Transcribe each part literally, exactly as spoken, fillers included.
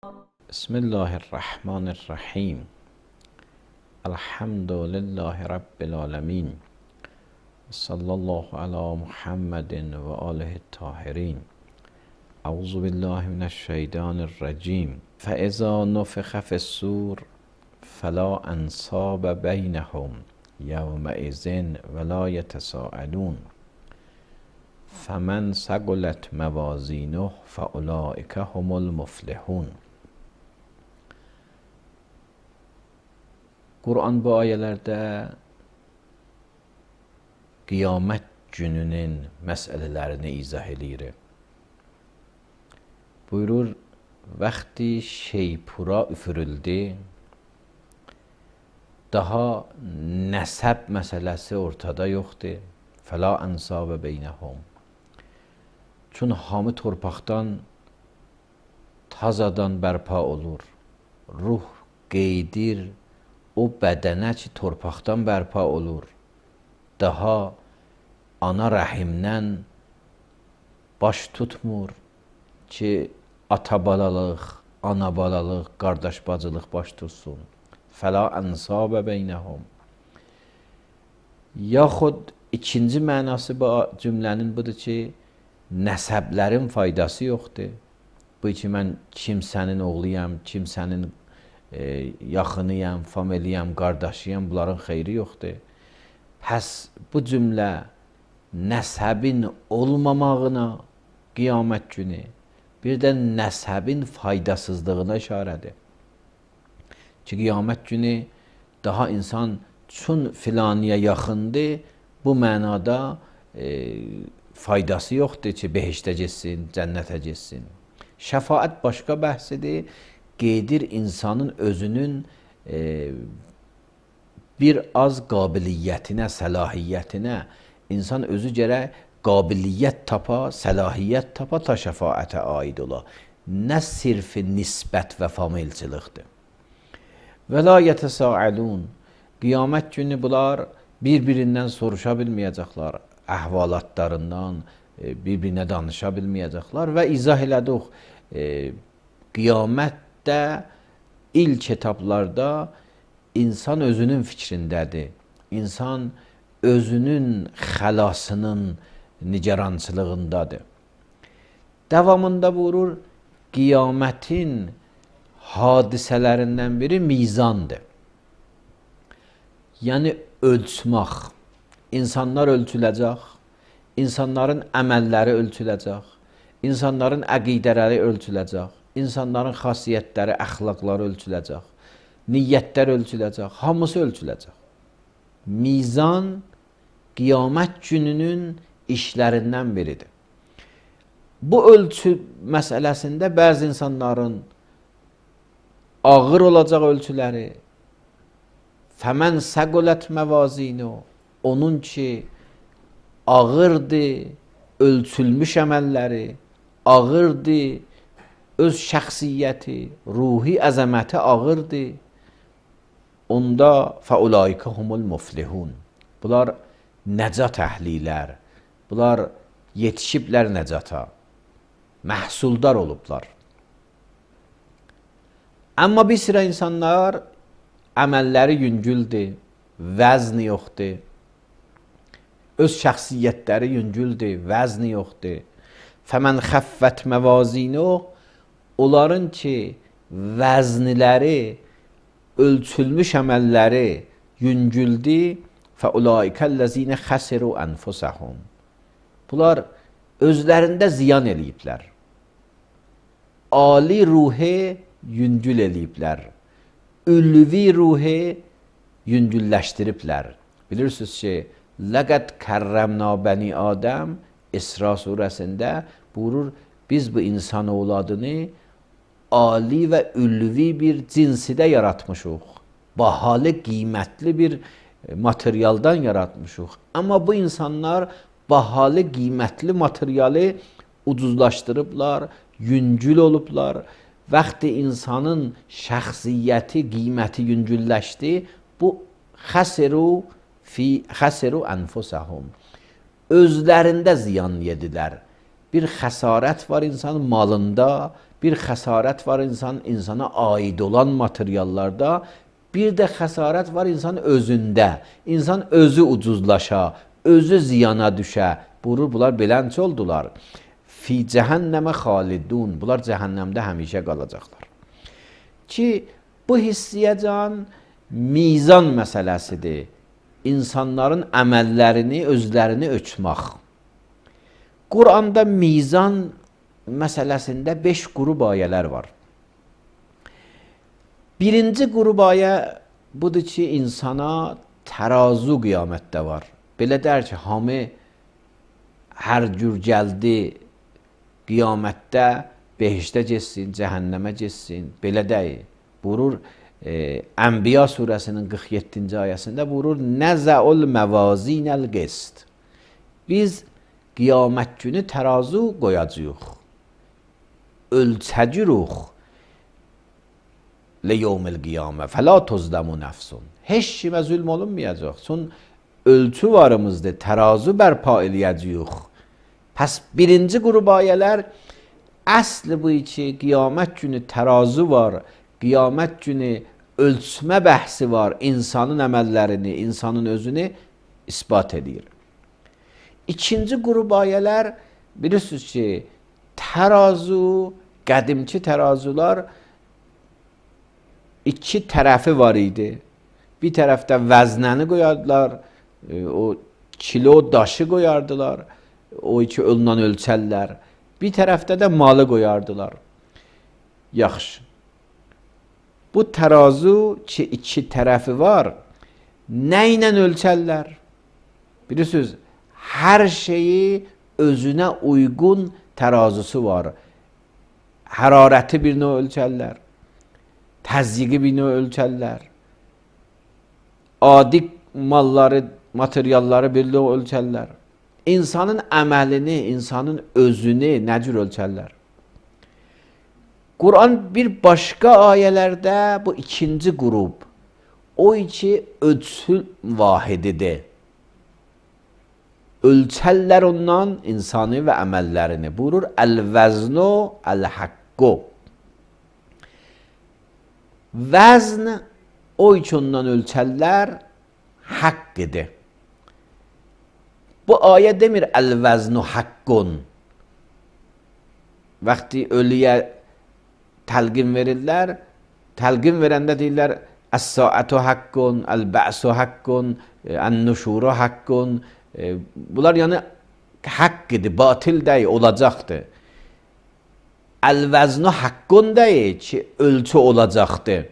بسم الله الرحمن الرحیم. الحمد لله رب العالمین. صلی الله علی محمد و آله الطاهرین. اعوذ بالله من الشیطان الرجیم. فاذا نفخ فی الصور فلا انصاب بینهم یومئذ ولا یتساءلون فمن ثقلت موازینه فاولئک هم المفلحون. Quran bu ayələrdə qiyamət gününün məsələlərini izah eləyir. Buyurur, vaxtı şeypura üfürüldü, daha nəsəb məsələsi ortada yoxdur. Fəla ənsabə beynəhum. Çün hamı torpaqdan tazadan bərpa olur. Ruh qeydir, o bədənə ki, torpaqdan bərpa olur, daha ana rəhimdən baş tutmur ki, ata balalıq, ana balalıq, qardaş bacılıq baş tutsun. Fəla ənsabə beynəhum. Yaxud ikinci mənası bu cümlənin budur ki, nəsəblərin faydası yoxdur. Bu ki, mən kimsənin oğluyam, kimsənin E, yaxınıyam, familiyam, qardaşıyam, bunların xeyri yoxdur. Pəs bu cümlə nəsəbin olmamağına qiyamət günü, bir də nəsəbin faydasızlığına işarədir. Ki, qiyamət günü daha insan çün filaniyə yaxındır, bu mənada e, faydası yoxdur ki, behiştə getsin, cənnətə getsin. Şəfaət başqa bəhsidir. Qeydir insanın özünün e, bir az qabiliyyətinə, səlahiyyətinə, insan özü gərək qabiliyyət tapa, səlahiyyət tapa ta şəfaətə aid ola. Nə sirfi nisbət və familçılıqdır. Və la yətəsəəlun. Qiyamət günü bunlar bir-birindən soruşa bilməyəcəklər, əhvalatlarından bir-birinə danışa bilməyəcəklər və izah elədik. E, qiyamət də ilk etaplarda insan özünün fikrindədir. İnsan özünün xəlasının nigarançılığındadır. Davamında buyurur, qiyamətin hadisələrindən biri mizandır. Yəni ölçmək. İnsanlar ölçüləcək, insanların əməlləri ölçüləcək, insanların əqidələri ölçüləcək. İnsanların xasiyyətləri, əxlaqları ölçüləcək, niyyətlər ölçüləcək, hamısı ölçüləcək. Mizan qiyamət gününün işlərindən biridir. Bu ölçü məsələsində bəzi insanların ağır olacaq ölçüləri, fəmən səqulət məvazinu, onun ki, ağırdır, ölçülmüş əməlləri, ağırdır, öz şəxsiyyəti, ruhi əzəməti ağırdır. Onda fəulaikə humul muflihun. Bunlar nəcat əhlilər. Bunlar yetişiblər nəcata. Məhsuldar olublar. Amma bir sıra insanlar əməlləri yüngüldür, vəzni yoxdur. Öz şəxsiyyətləri yüngüldür, vəzni yoxdur. Fəmən xəffət məvazinu, onların ki, vəzniləri, ölçülmüş əməlləri yüngüldü, fəulaikəl-ləzinə xəsiru ənfusəhum. Bunlar özlərində ziyan eləyiblər. Ali ruhi yüngül eləyiblər. Ülvi ruhi yüngülləşdiriblər. Bilirsiniz ki, ləqəd kərrəmna bəni Adəm İsra surəsində buyurur, biz bu insan oğladını ali və ülvi bir cinsidə yaratmışıq. Bahalı, qiymətli bir materialdan yaratmışıq. Amma bu insanlar bahalı, qiymətli materialı ucuzlaşdırıblar, yüngül olublar. Vaxtı insanın şəxsiyyəti, qiyməti yüngülləşdi, bu xəsiru fi xəsiru ənfusəhum. Özlərində ziyan yedilər. Bir xəsarət var insanın malında, bir xəsarət var insan insana aid olan materiallarda, bir də xəsarət var insan özündə. İnsan özü ucuzlaşa, özü ziyana düşə. Buyurur, bunlar belənçi oldular. Fi cəhənnəmə xalidun. Bunlar cəhənnəmdə həmişə qalacaqlar. Ki, bu hissiyəcan mizan məsələsidir. İnsanların əməllərini, özlərini ölçmək. Quranda mizan məsələsində beş qrup ayələr var. Birinci qrup ayə budur ki, insana tərazu qiyamətdə var. Belə der ki, hamı hər cür gəldi qiyamətdə behişdə getsin, cəhənnəmə getsin. Belə deyil. Buyurur, e, Ənbiya surəsinin qırx yeddinci ayəsində buyurur, Nəzəul məvazinəl qist. Biz qiyamət günü tərazu qoyacağıq. Ölçəcürük. Leyevmil qiyamə fəla tuzləmu nəfsun. Heç kimə zülm olunmayacaq. Son ölçü varımızdır, tərazu bərpa eləyəcəyik. Pəs birinci qrup ayələr əsli bu ki, qiyamət günü tərazu var, qiyamət günü ölçmə bəhsi var, insanın əməllərini, insanın özünü isbat edir. İkinci qrup ayələr bilirsiniz ki, tərazu, qədimki tərazular iki tərəfi var idi. Bir tərəfdə vəznəni qoyardılar, o kilo daşı qoyardılar, o iki ondan ölçərlər. Bir tərəfdə də malı qoyardılar. Yaxşı. Bu tərazu ki, iki tərəfi var, nə ilə ölçərlər? Bilirsiniz, hər şeyi özünə uyğun tərazusu var. Hərarəti bir növ ölçərlər. Təzyiqi bir növ ölçərlər. Adi malları, materialları bir növ ölçərlər. İnsanın əməlini, insanın özünü nə cür ölçərlər? Quran bir başqa ayələrdə bu ikinci qrup, o iki ölçü vahididir. Ölçərlər ondan insanı və əməllərini. Buyurur, əl-vəznu əl-haqqu. Vəzn, o iki ondan ölçərlər haqq idi. Bu ayə demir, əl-vəznu haqqun. Vaxtı ölüyə təlqin verirlər, təlqin verəndə deyirlər, əs-saətu haqqun, əl-bə'su haqqun, ən-nuşuru haqqun. Bunlar yəni haqq idi, batil deyil, olacaqdır. Əl-vəznu haqqun deyil ki, ölçü olacaqdır.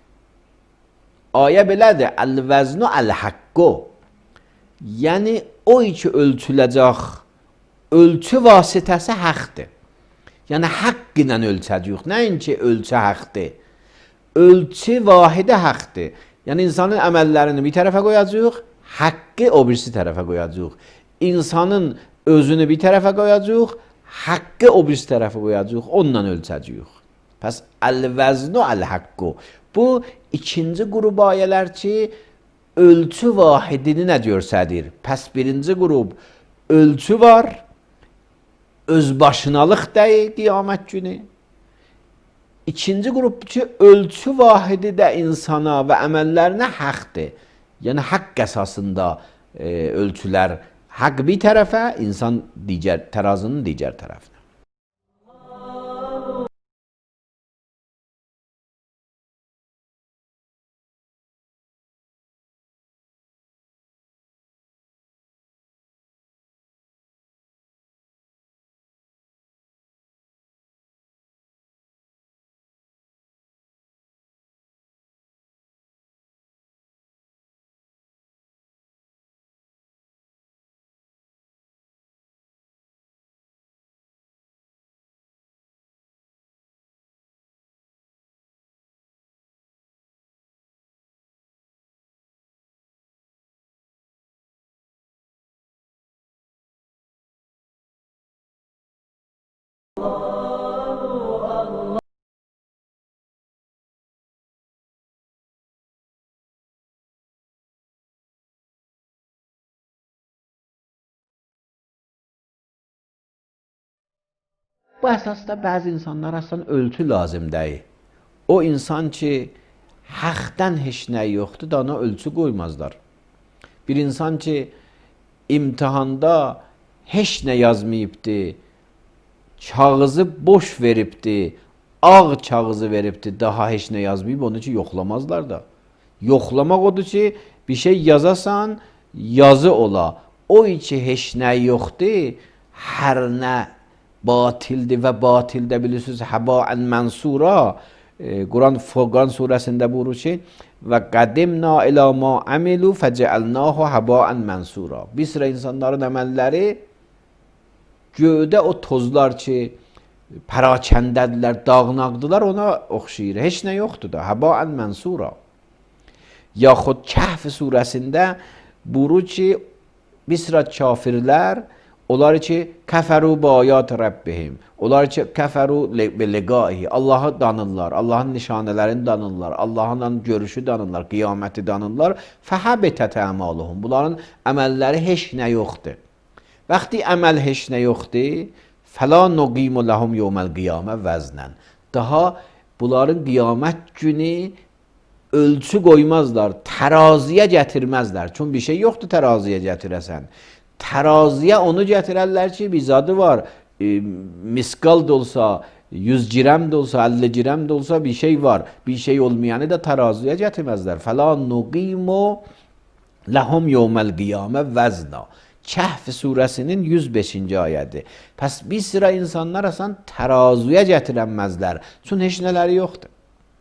Ayə belədir, əl-vəznu əl-haqqu. Yəni, o iki ölçüləcək, ölçü vasitəsi haqqdır. Yəni, haqq ilə ölçəcəyik, nəinki ölçü haqqdır. Ölçü vahidi haqqdır. Yəni, insanın əməllərini bir tərəfə qoyacaq, haqqı o birisi tərəfə qoyacaq. İnsanın özünü bir tərəfə qoyacaq, haqqı o birisi tərəfə qoyacaq, onunla ölçəcəyik. Pəs, əl-vəznu əl-haqqu. Bu, ikinci qrup ayələr ki, ölçü vahidini nə görsədir? Pəs, birinci qrup, ölçü var, özbaşınalıq deyil qiyamət günü. İkinci qrup ki, ölçü vahidi də insana və əməllərinə haqqdır. Yəni, haqq əsasında e, ölçülər. Haqq bir tərəfə, insan digər, tərazının digər tərəfinə. Bu əsasda bəzi insanlar əslən ölçü lazım deyil. O insan ki, haqdan heç nə yoxdur da ona ölçü qoymazlar. Bir insan ki, imtihanda heç nə yazmayıbdı, kağızı boş veribdi, ağ kağızı veribdi, daha heç nə yazmayıb, onu ki yoxlamazlar da. Yoxlamaq odur ki, bir şey yazasan, yazı ola. O ki heç nə yoxdur, hər nə batildir və batildə bilirsiniz, həbaən mənsura. Quran Furqan surəsində buyurur ki, və qədimna ilə ma amilu fəcəəlnahu həbaən mənsura. Bir sıra insanların əməlləri göydə o tozlar ki, pərakəndədirlər, dağnaqdılar, ona oxşayır. Heç nə yoxdur da, həbaən mənsura. Yaxud Kəhf surəsində buyurur ki, bir sıra kafirlər, onlar ki, kəfəru bayat Rəbbihim, onlar ki, kəfəru biləqaihi, Allahı danırlar, Allahın nişanələrini danırlar, Allahla görüşü danırlar, qiyaməti danırlar, fəhəbitət əmaluhum. Bunların əməlləri heç nə yoxdur. Vaxti əməl heç nə yoxdur, fəla nuqimu ləhum yevməl qiyamə vəznən. Daha bunların qiyamət günü ölçü qoymazlar, təraziyə gətirməzlər. Çünki bir şey yoxdur təraziyə gətirəsən. Təraziyə onu gətirərlər ki, bir zadı var, e, miskal da olsa, yüz girəm də olsa, əlli girəm də olsa bir şey var. Bir şey olmayanı da təraziyə gətirməzlər. Fəla nuqimu ləhum yevməl qiyamə vəzna. Kəhf surəsinin yüz beşinci ayədir. Pəs bir sıra insanlar asan təraziyə gətirənməzlər. Çünki heç nələri yoxdur.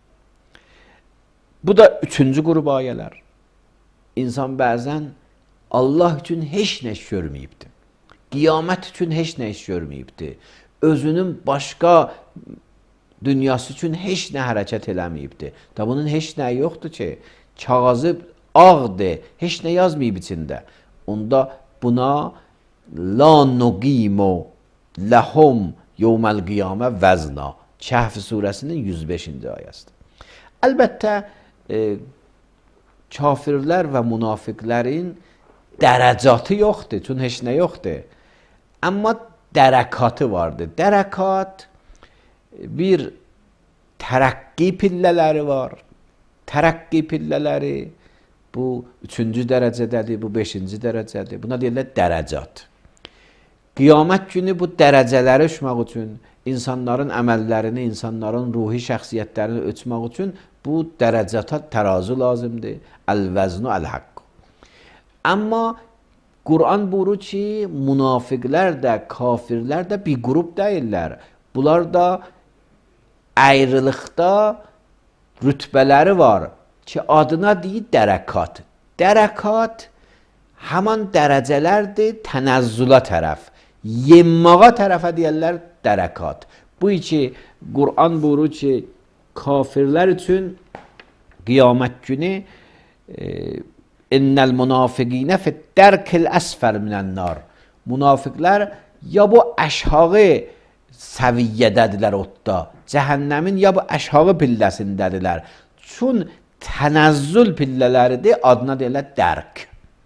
Bu da üçüncü qrup ayələr. İnsan bəzən Allah üçün heç nə iş görməyibdir. Qiyamət üçün heç nə iş görməyibdir. Özünün başqa dünyası üçün heç nə hərəkət eləməyibdir. Da bunun heç nəyi yoxdur ki, kağızı ağdır, heç nə yazmayıb içində. Onda buna la nuqimu ləhum yevməl qiyamə vəzna. Kəhf surəsinin yüz beşinci ayəsidir. Əlbəttə, e, kafirlər və münafiqlərin dərəcatı yoxdur, çünki heç nə yoxdur. Amma dərəkatı vardır. Dərəkat bir tərəqqi pillələri var. Tərəqqi pillələri bu üçüncü dərəcədədir, bu beşinci dərəcədir. Buna deyirlər dərəcat. Qiyamət günü bu dərəcələri ölçmək üçün, insanların əməllərini, insanların ruhi şəxsiyyətlərini ölçmək üçün bu dərəcata tərazu lazımdır. Əl-vəznu əl-haqq. Amma Quran buyurur ki, münafiqlər də, kafirlər də bir qrup deyirlər. Bunlar da ayrılıqda rütbələri var ki, adına deyir dərəkat. Dərəkat həman dərəcələrdir tənəzzülə tərəf. Yemmağa tərəfə deyirlər dərəkat. Bu ki, Quran buyurur ki, kafirlər üçün qiyamət günü e, İnnəl münafiqinə fiddərkil əsfəl minənnar. Münafiqlər ya bu əşhağı səviyyədədirlər otda, cəhənnəmin ya bu əşhağı pilləsindədirlər. Çün tənəzzül pillələridir, adına deyirlər dərk.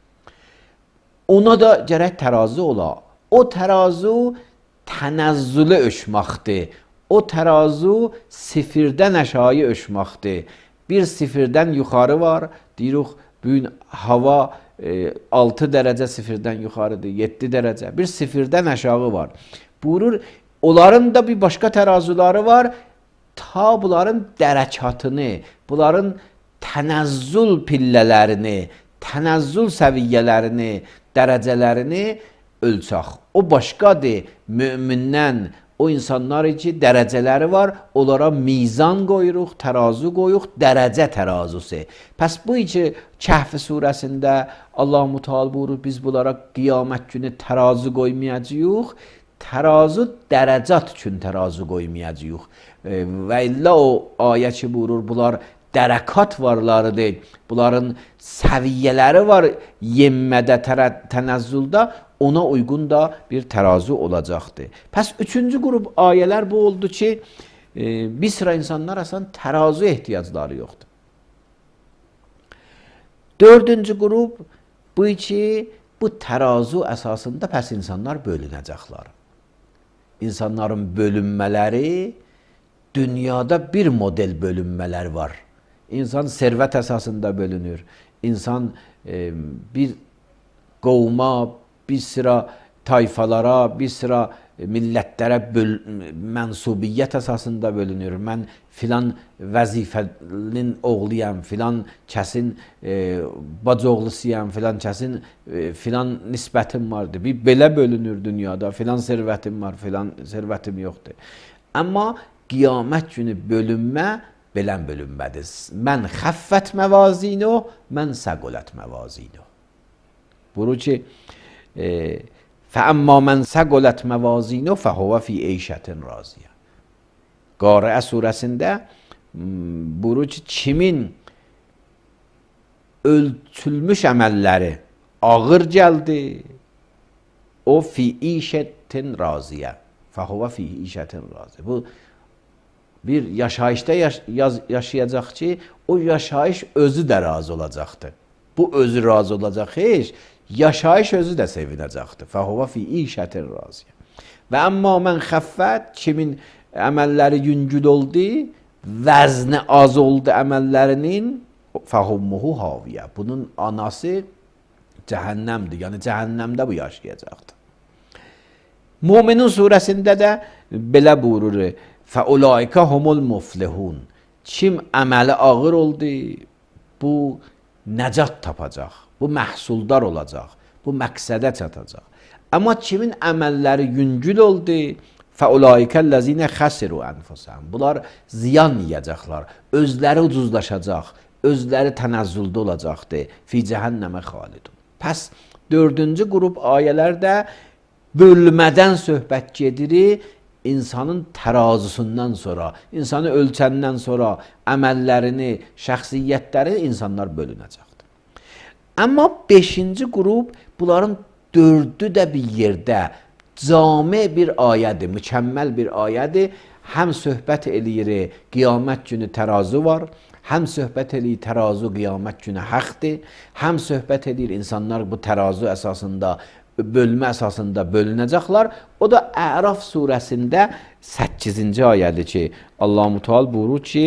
Ona da gərək tərazi ola. O tərazu tənəzzülü ölçməkdir. O tərazu sifirdən əşağı ölçməkdir. Bir sifirdən yuxarı var, deyirik, bugün hava e, altı dərəcə sifirdən yuxarıdır, yeddi dərəcə. Bir sifirdən aşağı var. Buyurur, onların da bir başqa tərazuları var. Ta bunların dərəkatını, bunların tənəzzül pillələrini, tənəzzül səviyyələrini, dərəcələrini ölçək. O başqadır. Mömindən o insanlar ki, dərəcələri var, onlara mizan qoyuruq, tərazu qoyuq, dərəcə tərazusu. Pəs bu ki, Kəhf surəsində Allah Müteal buyurur, biz bunlara qiyamət günü tərazu qoymayacağıq, tərazu dərəcat üçün tərazu qoymayacağıq. E, və illə o ayə ki buyurur, bunlar dərəkat varlarıdır, bunların səviyyələri var yemmədə, tənəzzüldə, ona uygun da bir tərazu olacaqdır. Pəs üçüncü qrup ayələr bu oldu ki, e, bir sıra insanlar asan tərazu ehtiyacları yoxdur. Dördüncü qrup bu ki, bu tərazu əsasında pəs insanlar bölünəcəklər. insanların bölünmələri, dünyada bir model bölünmələr var. İnsan servət əsasında bölünür. İnsan e, bir qovma, bir sıra tayfalara, bir sıra millətlərə böl mənsubiyyət əsasında bölünür. Mən filan vəzifənin oğluyam, filan kəsin e, bacoğlusuyam, filan kəsin e, filan nisbətim vardır. Bir belə bölünür dünyada, filan servətim var, filan servətim yoxdur. Amma qiyamət günü bölünmə belən bölünmədir. Mən xəffət məvazinu, mən səqulət məvazinu. Buru ki, e, فَأَمَّا مَنْ سَقُلَتْ مَوَازِينُهُ فَهُوَ فِي عِيشَةٍ رَاضِيَةٍ. Qariə surəsində buyurur ki, kimin ölçülmüş əməlləri ağır gəldi, o fi işətin raziyə. فَهُوَ فِي işətin raziyə. Bu bir yaşayışda yaş yaşayacaq ki, o yaşayış özü də razı olacaqdır. Bu özü razı olacaq heç, yaşayış özü də sevinəcəkdir. Fəhuva fi işətin raziyə. Və əmmə mən xəffət, kimin əməlləri yüngül oldu, vəzni az oldu əməllərinin, fəhummuhu haviyə. Bunun anası cəhənnəmdir. Yəni cəhənnəmdə bu yaşayacaqdır. Müminin surəsində də belə buyurur. Fəulaikə humul muflihun. Kim əməli ağır oldu, bu nəcat tapacaq. Bu məhsuldar olacaq. Bu məqsədə çatacaq. Amma kimin əməlləri yüngül oldu, fəulaikəl-ləzinə xəsiru ənfusəhum. Bunlar ziyan yiyəcəklər. Özləri ucuzlaşacaq. Özləri tənəzzüldə olacaqdır. Fi cəhənnəmə xalidun. Pəs dördüncü qrup ayələrdə bölmədən söhbət gedir. İnsanın tərazusundan sonra, insanı ölçəndən sonra əməllərini, şəxsiyyətləri insanlar bölünəcək. Amma beşinci qrup bunların dördü də bir yerdə cami bir ayədir, mükəmməl bir ayədir. Həm söhbət eləyir, qiyamət günü tərazu var, həm söhbət eləyir, tərazu qiyamət günü haqdır, həm söhbət eləyir, insanlar bu tərazu əsasında, bölmə əsasında bölünəcəklər. O da Əraf surəsində səkkizinci ayədir ki, Allah-u Teala buyurur ki,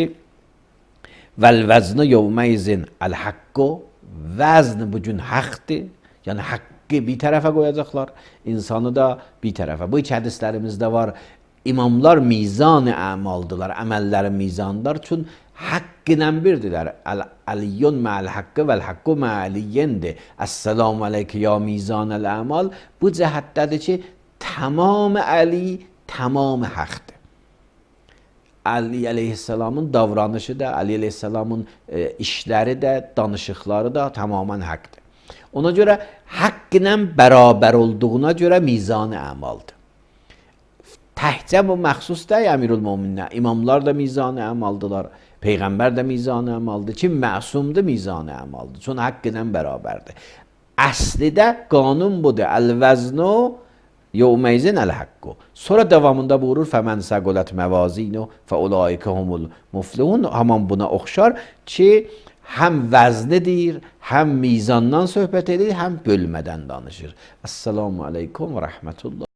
vəl-vəznu yevmeyzin əl-haqqu. Vəzn bugün haqdır. Yəni haqqı bir tərəfə qoyacaqlar, insanı da bir tərəfə. Bu iki hədislərimizdə var. İmamlar mizan-ı əmaldılar, əməlləri mizanlar üçün haqq ilə birdirlər. Əliyyun mə'əl haqqı vəl-haqqu mə'əliyyindir. Əssəlamu aleykə ya mizanəl əmal. Bu cəhətdədir ki, tamam əli, tamam haqdır. Ali əleyhissalamın davranışı da, Ali əleyhissalamın e, işləri də, danışıqları da tamamen haqdır. Ona görə haqq ilə bərabər olduğuna görə mizan-ı əmaldır. Təhcə bu məxsus da Əmirül Möminə. İmamlar da mizan-ı əmaldılar. Peyğəmbər də mizan-ı əmaldır. Kim məsumdur mizan-ı əmaldır. Çünki haqq ilə bərabərdir. Əslidə qanun budur. Əl-vəznu yevmeyzin əl-haqqu. Sonra davamında buyurur fəmən səqulət məvazinu fəulaikə humul muflihun. Haman buna oxşar ki, həm vəznidir, həm mizandan söhbət edir, həm bölmədən danışır. Əssalamu aleykum və rəhmətullah.